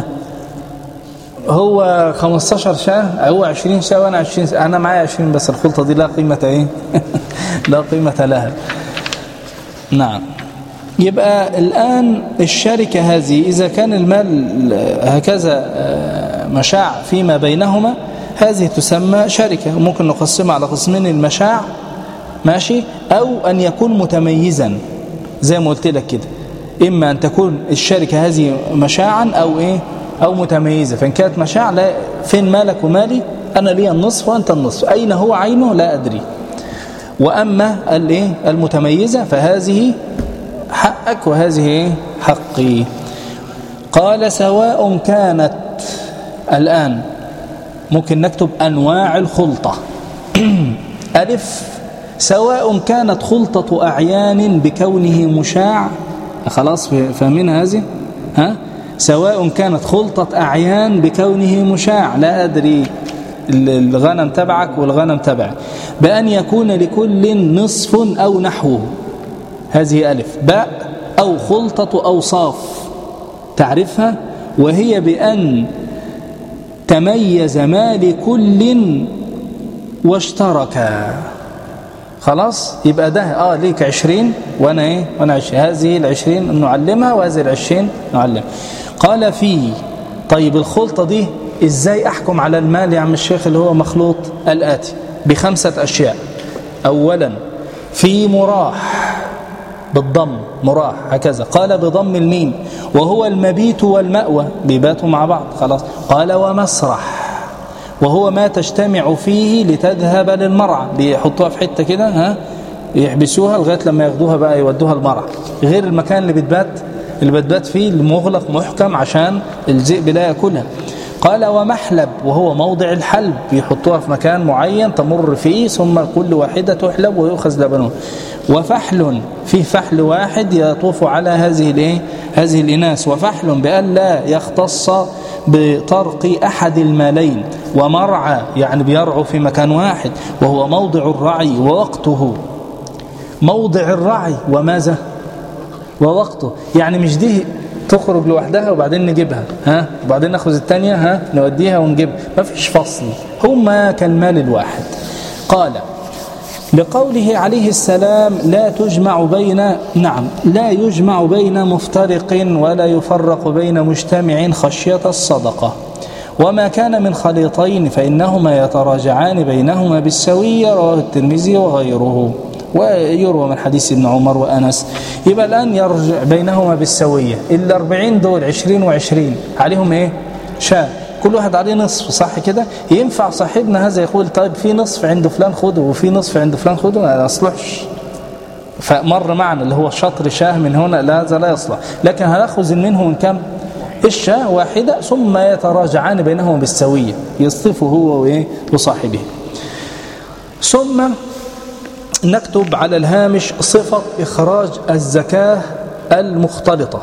Speaker 1: هو خمستاشر شاه هو عشرين شاه وأنا عشرين شاه، أنا معايا عشرين بس الخلطة دي لا قيمة ايه لا قيمة لها. نعم. يبقى الآن الشركة هذه إذا كان المال هكذا مشاع فيما بينهما، هذه تسمى شركة. ممكن نقسمها على قسمين، المشاع ماشي، أو أن يكون متميزا. زي ما قلت لك كده، إما أن تكون الشركة هذه مشاعا أو إيه أو متميزة. فإن كانت مشاع، لا، فين مالك ومالي؟ أنا لي النصف وأنت النصف، أين هو عينه لا أدري. وأما الإيه المتميزة فهذه حقك وهذه إيه حقي. قال سواء كانت، الآن ممكن نكتب أنواع الخلطة. ألف، سواء كانت خلطة أعيان بكونه مشاع، خلاص فاهمين هذه؟ ها؟ سواء كانت خلطة أعيان بكونه مشاع، لا أدري الغنم تبعك والغنم تبعك، بأن يكون لكل نصف أو نحوه، هذه ألف. باء، أو خلطة أوصاف تعرفها، وهي بأن تميز ما لكل واشتركا. خلاص يبقى ده اه ليك عشرين وانا ايه وانا عشرين، هذه العشرين نعلمها وهذه العشرين نعلمها. قال فيه، طيب الخلطة دي ازاي احكم على المال يا عم الشيخ اللي هو مخلوط؟ الآتي بخمسة اشياء. اولا في مراح بالضم، مراح هكذا، قال بضم الميم، وهو المبيت والمأوى، بيباتوا مع بعض خلاص. قال ومسرح، وهو ما تجتمع فيه لتذهب للمرعى، بيحطوها في حتة كده، ها، يحبسوها لغاية لما ياخدوها بقى يودوها المرعى، غير المكان اللي بتبات اللي بتبات فيه المغلق محكم عشان الذئب لا يأكلها. قال ومحلب، وهو موضع الحلب، بيحطوها في مكان معين تمر فيه ثم كل واحدة تحلب ويؤخذ لبنه. وفحل، فيه فحل واحد يطوف على هذه الايه هذه الإناث. وفحل بأن لا يختص بطرق أحد المالين. ومرعى يعني بيرعوا في مكان واحد، وهو موضع الرعي ووقته. موضع الرعي وماذا ووقته، يعني مش دي تخرج لوحدها وبعدين نجيبها، ها، وبعدين ناخذ الثانية، ها، نوديها ونجيبها، ما فيش فصل، هما كالمال الواحد. قال لقوله عليه السلام لا تجمع بين نعم لا يجمع بين مفترق ولا يفرق بين مجتمع خشية الصدقة. وما كان من خليطين فإنهما يتراجعان بينهما بالسوية، رواه الترمذي وغيره، ويروى من حديث ابن عمر وأنس. يبقى الآن يرجع بينهما بالسوية. الأربعين دول عشرين وعشرين عليهم إيه شاء، كل واحد عليه نصف، صح كده؟ ينفع صاحبنا هذا يقول طيب في نصف عند فلان خده وفي نصف عند فلان خده؟ ما يصلحش. فمر معنا اللي هو شطر شاه من هنا، لا هذا لا يصلح. لكن هنأخذ منه من كم؟ الشاه واحدة، ثم يتراجعان بينهما بالسوية، يصطفه هو وصاحبه. ثم نكتب على الهامش صفة إخراج الزكاة المختلطة.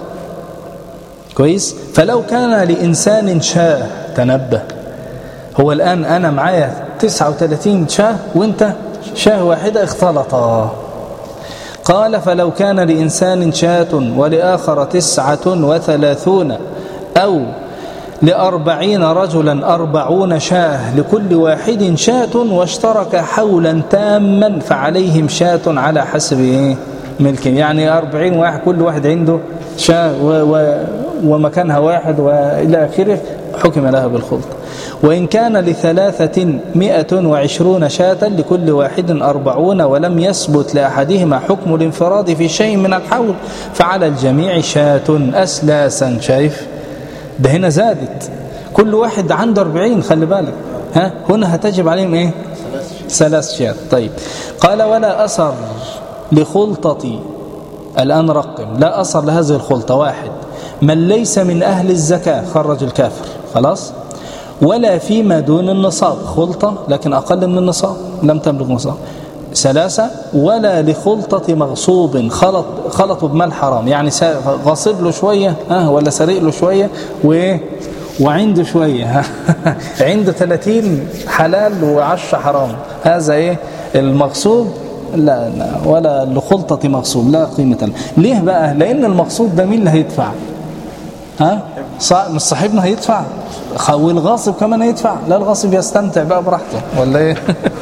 Speaker 1: كويس؟ فلو كان لإنسان شاه، تنبه، هو الآن أنا معايا تسعة وثلاثين شاه وانت شاه واحدة اختلطا. قال فلو كان لإنسان شاة ولآخر تسعة وثلاثون أو لأربعين رجلا أربعون شاه لكل واحد شاة واشترك حولا تاما فعليهم شاة على حسب إيه ملك، يعني أربعين واحد كل واحد عنده شاة و و ومكانها واحد وإلى آخره، حكم لها بالخلط. وإن كان لثلاثة مئة وعشرون شاة لكل واحد أربعون ولم يثبت لأحدهما حكم الانفراد في شيء من الحول فعلى الجميع شاة أسلاسا. شايف ده هنا زادت، كل واحد عنده أربعين، خلي بالك، ها هنا هتجب عليهم إيه ثلاث شاة. طيب قال ولا أثر لخلطة، الآن رقم، لا أثر لهذه الخلطة. واحد من ليس من أهل الزكاة، خرج الكافر خلاص، ولا فيما دون النصاب، خلطة لكن أقل من النصاب لم تبلغ نصاب. ثلاثة ولا لخلطة مغصوب، خلط خلطوا بمال حرام، يعني غصب له شوية ها ولا سرق له شوية و وعنده شوية عنده ثلاثين حلال وعشرة حرام، هذا ايه المغصوب؟ لا, لا ولا لخلطة مغصوب لا قيمة له. ليه بقى؟ لأن المغصوب ده مين اللي هيدفع؟ ها مش صاحبنا هيدفع، والغاصب كمان هيدفع؟ لا الغاصب يستمتع بقى براحته ولا ايه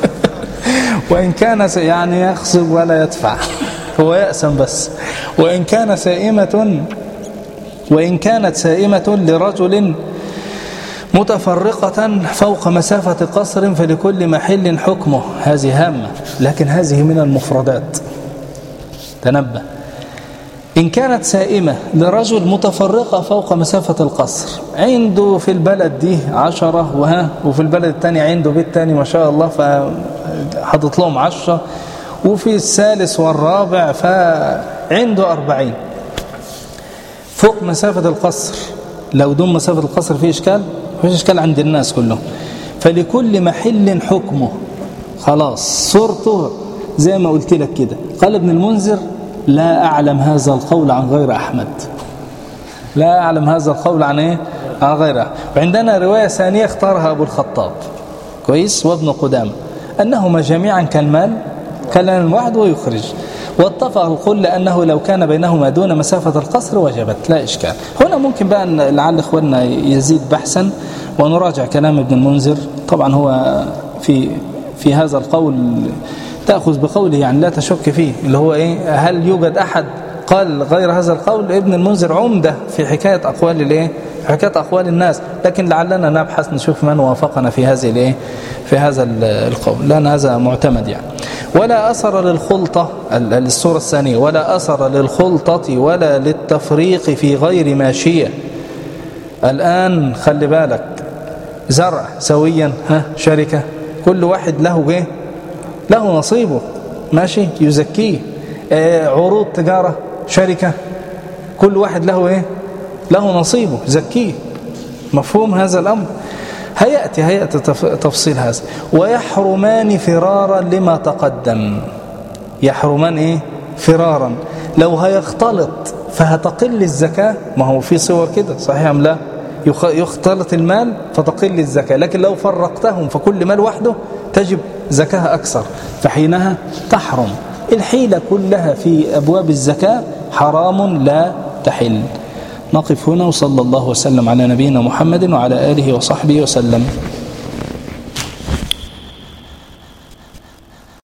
Speaker 1: وإن كان يعني يغصب ولا يدفع هو يأسم بس. وإن كان سائمة وإن كانت سائمة لرجل متفرقة فوق مسافة قصر فلكل محل حكمه، هذه هامة، لكن هذه من المفردات، تنبه. إن كانت سائمة لرجل متفرقة فوق مسافة القصر، عنده في البلد دي عشرة وها وفي البلد التاني عنده بيت تاني ما شاء الله فحضط لهم عشرة، وفي الثالث والرابع فعنده أربعين فوق مسافة القصر. لو دون مسافة القصر فيه إشكال؟ فيه إشكال عند الناس كلهم. فلكل محل حكمه، خلاص صورته زي ما قلت لك كده. قال ابن المنذر: لا أعلم هذا القول عن غير أحمد. لا أعلم هذا القول عن إيه؟ عن غير أحمد. وعندنا رواية ثانية اختارها أبو الخطاب كويس وابن قدامة أنهما جميعا كالمال كلام واحد ويخرج، واتفق الكل أنه لو كان بينهما دون مسافة القصر وجبت، لا إشكال. هنا ممكن بقى لعل إخواننا يزيد بحثا ونراجع كلام ابن المنذر. طبعا هو في في هذا القول تأخذ بقوله، يعني لا تشك فيه، اللي هو إيه؟ هل يوجد أحد قال غير هذا القول؟ ابن المنذر عمدة في حكاية أقوال الإيه؟ حكاية أقوال الناس، لكن لعلنا نبحث نشوف من وافقنا في هذه الإيه؟ في هذا القول، لأن هذا معتمد يعني. ولا أثر للخلطة، الصورة الثانية، ولا أثر للخلطة ولا للتفريق في غير ماشية. الآن خلي بالك، زرع سويا، ها شركة، كل واحد له ايه؟ له نصيبه، ماشي يزكيه. آه عروض تجارة، شركة، كل واحد له ايه؟ له نصيبه زكيه. مفهوم هذا الأمر؟ هيأتي هيأتي تفصيل هذا. ويحرمان فرارا لما تقدم. يحرمان ايه؟ فرارا. لو هيختلط فهتقل الزكاة، ما هو في صور كده صحيح أم لا؟ يختلط المال فتقل الزكاة، لكن لو فرقتهم فكل مال وحده تجب زكاة أكثر، فحينها تحرم. الحيلة كلها في أبواب الزكاة حرام لا تحل. نقف هنا، وصلى الله وسلم على نبينا محمد وعلى آله وصحبه وسلم.